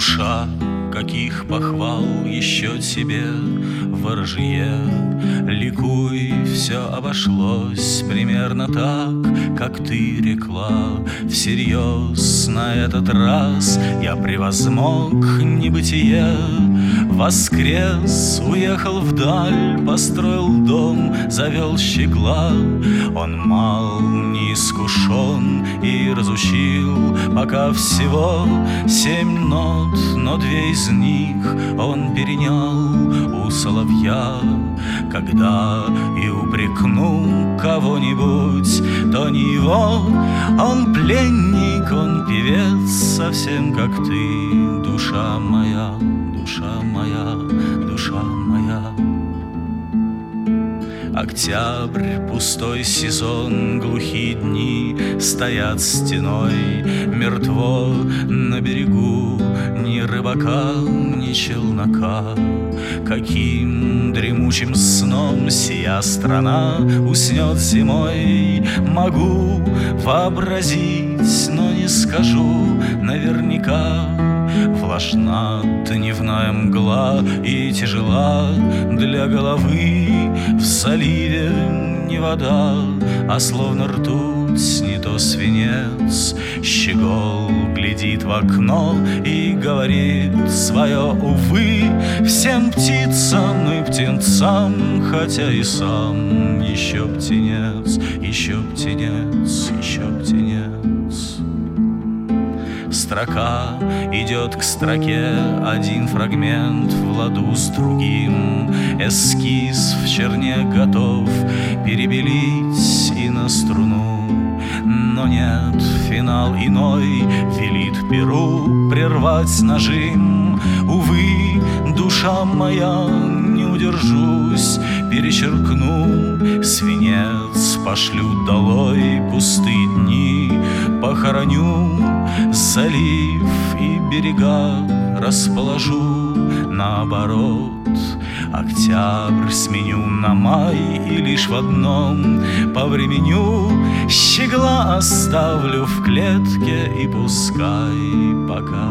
Душа, каких похвал еще тебе, ворожье. Ликуй, все обошлось примерно так, как ты рекла. Всерьез на этот раз я превозмог небытие. Воскрес, уехал вдаль, построил дом, завел щегла. Он мал, неискушен и разучил пока всего 7 нот, но 2 из них он перенял у соловья. Когда и упрекну кого-нибудь, то не его. Он пленник, он певец, совсем как ты, душа моя, душа моя, душа моя. Октябрь, пустой сезон, глухие дни стоят стеной. Мертво на берегу ни рыбака, ни челнока. Каким дремучим сном сия страна уснет зимой, могу вообразить, но не скажу наверняка. Влажна дневная мгла и тяжела для головы. В заливе не вода, а словно ртуть, не то свинец. Щегол глядит в окно и говорит свое увы всем птицам и птенцам, хотя и сам еще птенец, еще птенец, еще птенец. Строка идет к строке, один фрагмент в ладу с другим. Эскиз в черне готов перебелить и на струну. Но нет, финал иной велит перу прервать нажим. Увы, душа моя, не удержусь, перечеркну. Свинец пошлю долой, пустые дни похороню. Залив и берега расположу наоборот. Октябрь сменю на май и лишь в одном повременю. Щегла оставлю в клетке и пускай пока